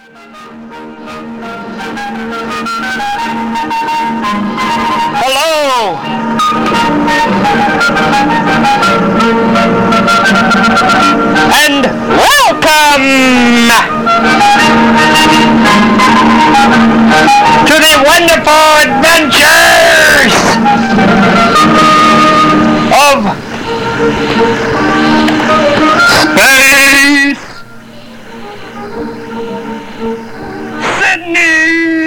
Hello! And welcome to the wonderful adventures of Space Sydney!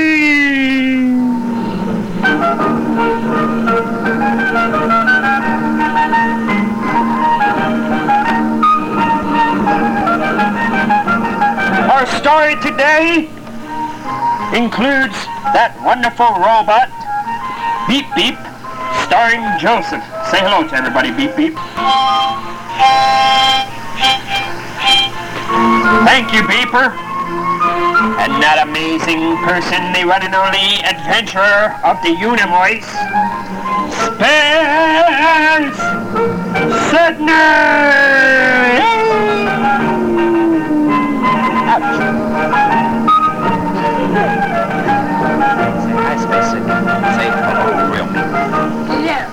Our story today includes that wonderful robot, Beep Beep, starring Joseph. Say hello to everybody, Beep Beep. Thank you, Beeper. And that amazing person, the one and only adventurer of the Univoice, Space Sydney! Ouch. Say hi, Space Sydney. Say hello, real me. Yeah.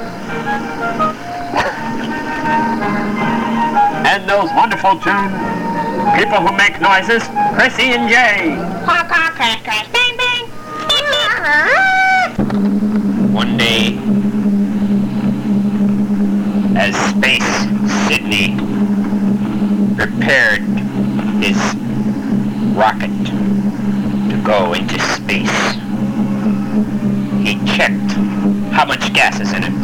And those wonderful two people who make noises, Chrissy and Jay. Bang, bang. One day, as Space Sydney prepared his rocket to go into space, he checked how much gas is in it.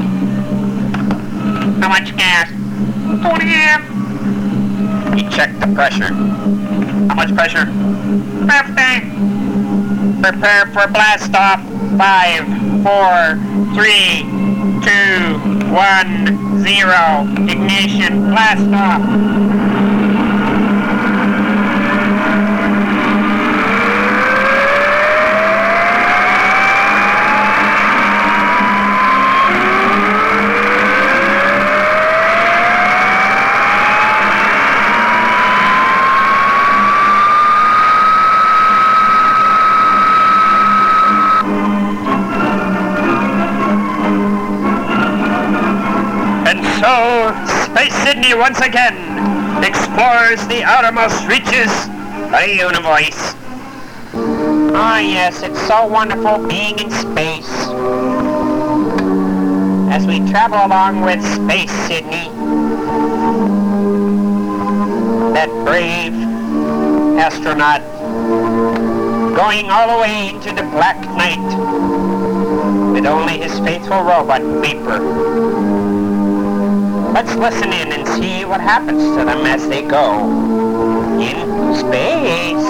How much gas? 2.5. He checked the pressure. How much pressure? 50. Prepare for blast off. 5, 4, 3, 2, 1, 0. Ignition. Blast off. So, Space Sydney once again explores the outermost reaches of the Univoice. Ah, yes, it's so wonderful being in space. As we travel along with Space Sydney, that brave astronaut going all the way into the black night with only his faithful robot, Beeper. Let's listen in and see what happens to them as they go in space.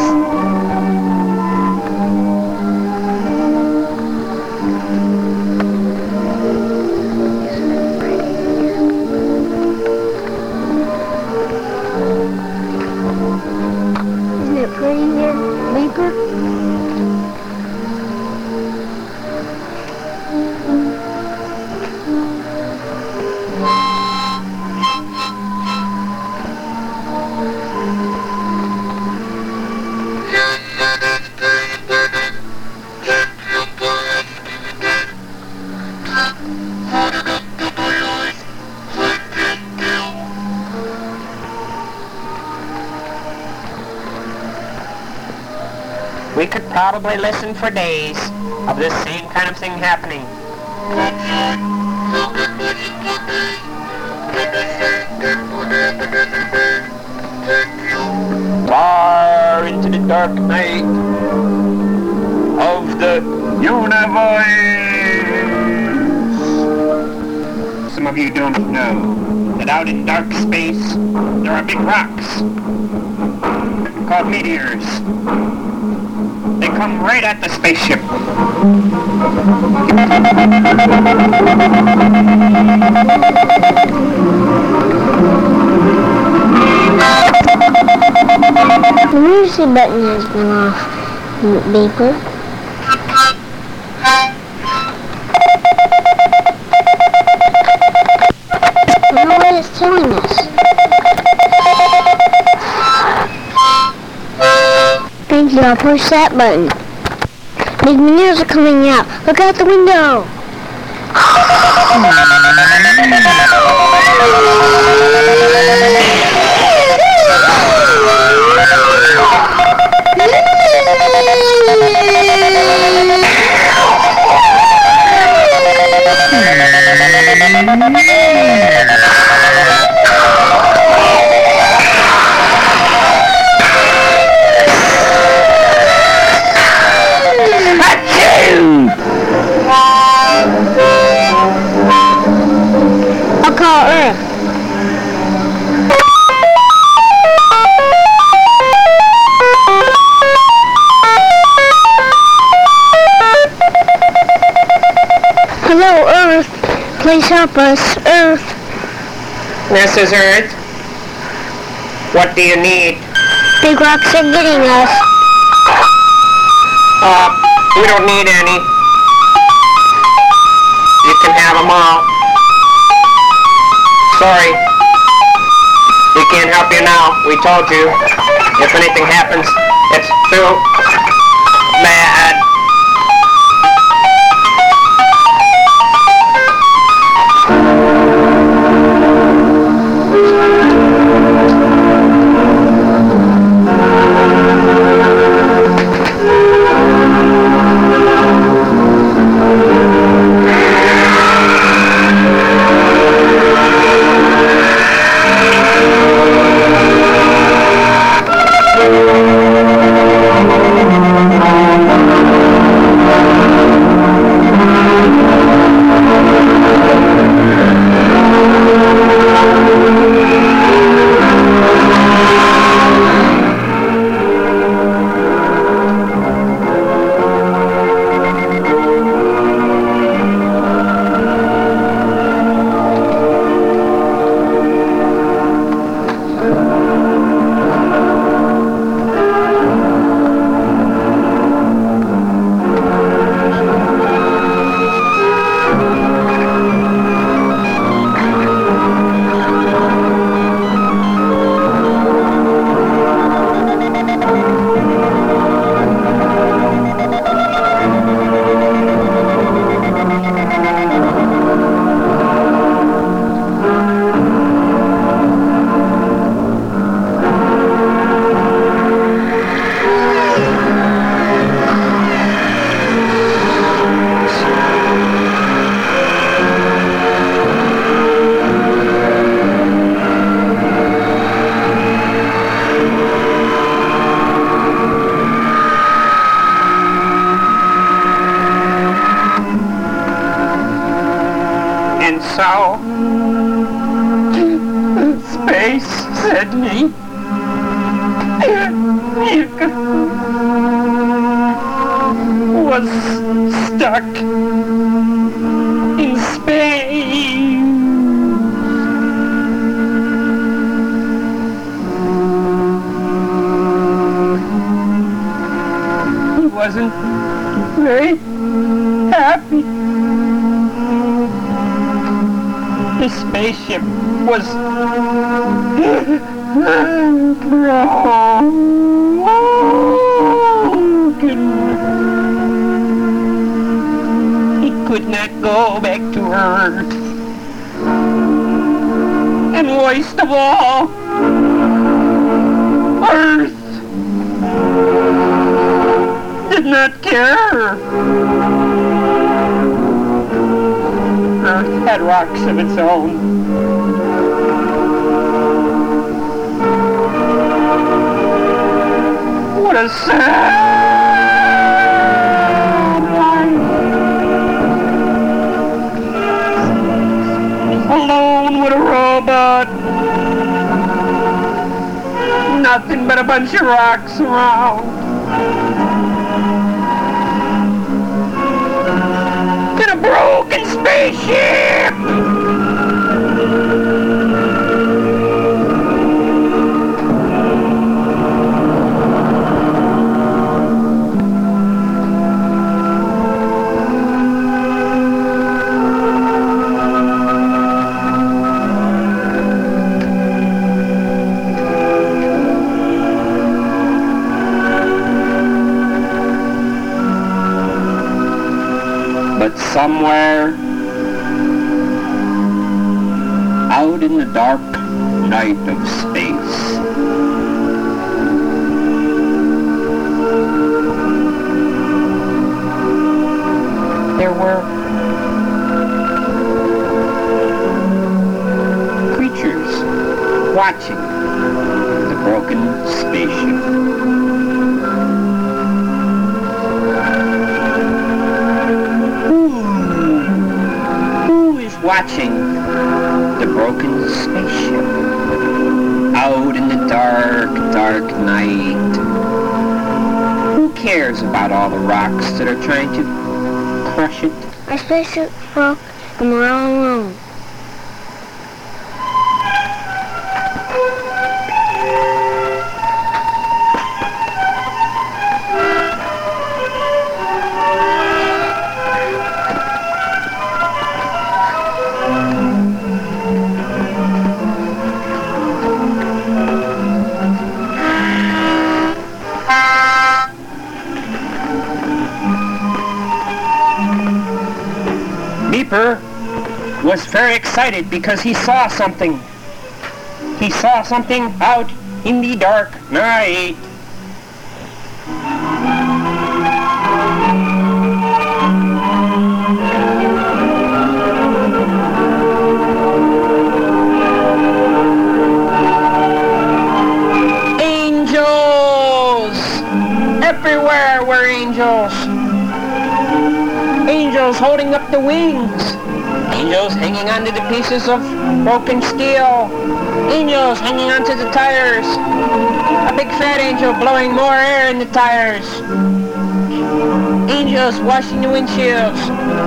Isn't it pretty here, Beeper? We could probably listen for days of this same kind of thing happening. Far into the dark night of the Univoice. Some of you don't know that out in dark space there are big rocks called meteors. They come right at the spaceship. The emergency button has been off, Beeper. I don't know what it's telling us. Bang, Now push that button. Big meteors are coming out. Look out the window. I'll call Earth. Hello, Earth. Please help us, Earth. This is Earth. What do you need? Big rocks are getting us. We don't need any. You can have them all. Sorry. We can't help you now. We told you. If anything happens, it's too bad. And so, Space Sydney, was stuck in space. He wasn't very happy. The spaceship was broken. He could not go back to Earth. And worst of all, Earth did not care. Earth had rocks of its own. What a sad life. Alone with a robot. Nothing but a bunch of rocks around. In a broken spaceship! somewhere out in the dark night of space, there were creatures watching the broken spaceship. Who is watching the broken spaceship out in the dark, dark night? Who cares about all the rocks that are trying to crush it? Our spaceship broke and we're all alone. Beeper was very excited because he saw something. He saw something out in the dark night. Angels! Everywhere were angels. Angels holding up the wings. Angels hanging onto the pieces of broken steel. Angels hanging onto the tires. A big fat angel blowing more air in the tires. Angels washing the windshields.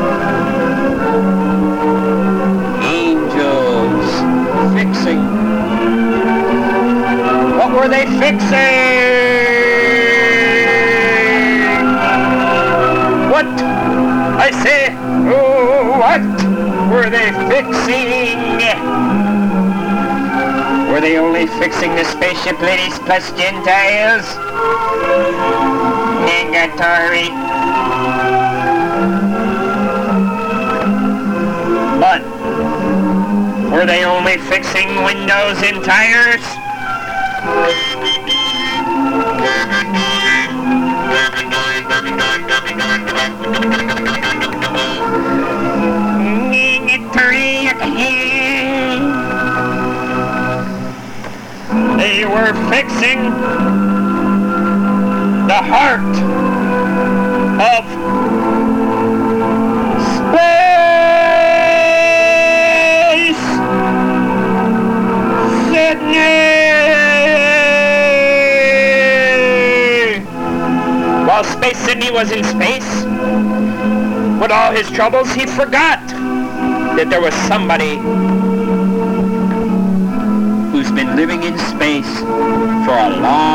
Angels fixing. What were they fixing? What? I say, oh, what were they fixing? Were they only fixing the spaceship ladies plus Gentiles? Negatory. But were they only fixing windows and tires? They were fixing the heart of space. Sydney! While Space Sydney was in space, with all his troubles, he forgot that there was somebody who's been living in space for a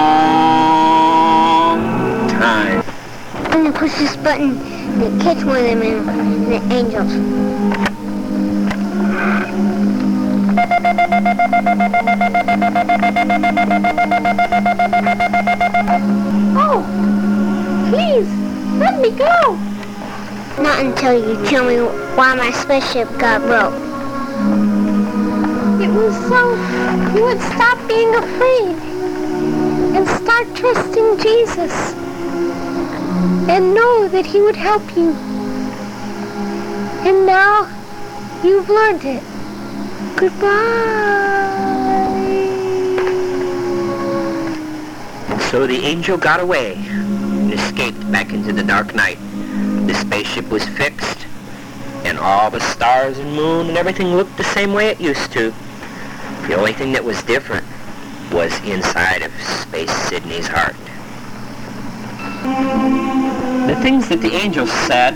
long time. I'm gonna push this button and catch one of them in the angels. Oh, please, let me go. Not until you tell me why my spaceship got broke. It was so you would stop being afraid and start trusting Jesus and know that he would help you. And now you've learned it. Goodbye. So the angel got away and escaped back into the dark night. The spaceship was fixed, and all the stars and moon and everything looked the same way it used to. The only thing that was different was inside of Space Sydney's heart. The things that the angels said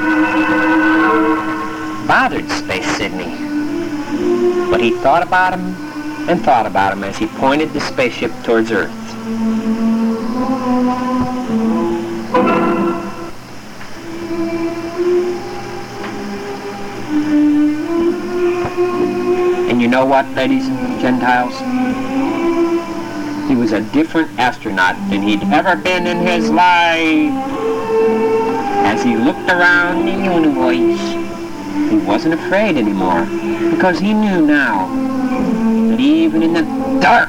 bothered Space Sydney, but he thought about them and thought about them as he pointed the spaceship towards Earth. And you know what, ladies and Gentiles? He was a different astronaut than he'd ever been in his life. As he looked around the universe, he wasn't afraid anymore, because he knew now that even in the dark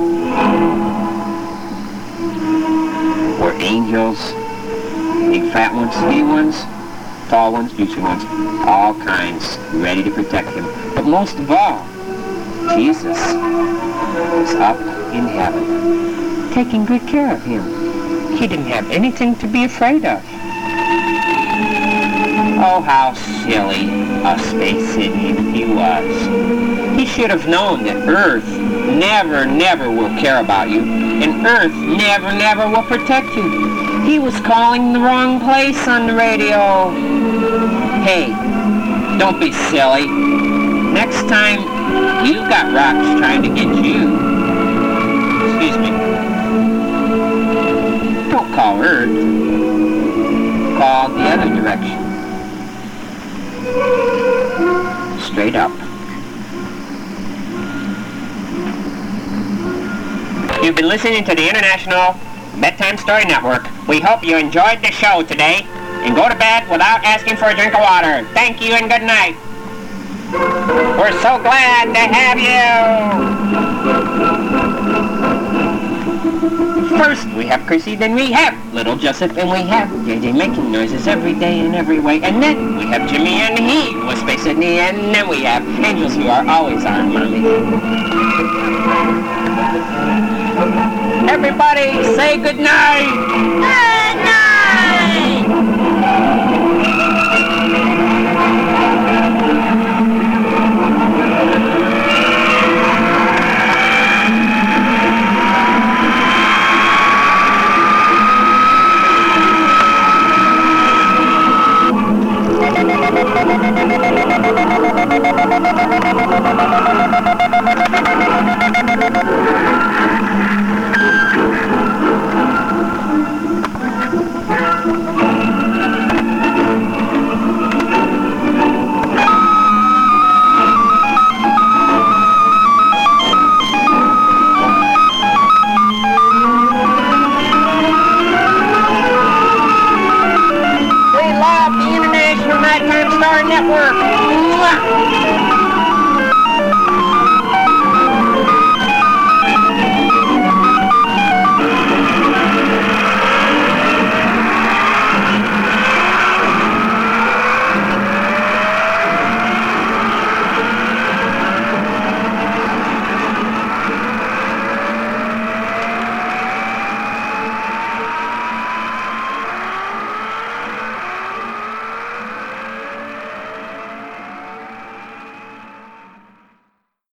were angels, big fat ones, skinny ones, tall ones, juicy ones, all kinds, ready to protect him. But most of all, Jesus was up in heaven, taking good care of him. He didn't have anything to be afraid of. Oh, how silly a Space Sydney he was. He should have known that Earth never will care about you, and Earth never will protect you. He was calling the wrong place on the radio. Hey, don't be silly. Next time, you've got rocks trying to get you. Excuse me. Don't call Earth. Call the other direction. Straight up. You've been listening to the International Bedtime Story Network. We hope you enjoyed the show today, and go to bed without asking for a drink of water. Thank you and good night. We're so glad to have you. First we have Chrissy, then we have Little Joseph, and we have JJ making noises every day in every way. And then we have Jimmy, and he was Space Sydney, and then we have angels who are always our mommy. Everybody say good night. Good night. Network. Mwah!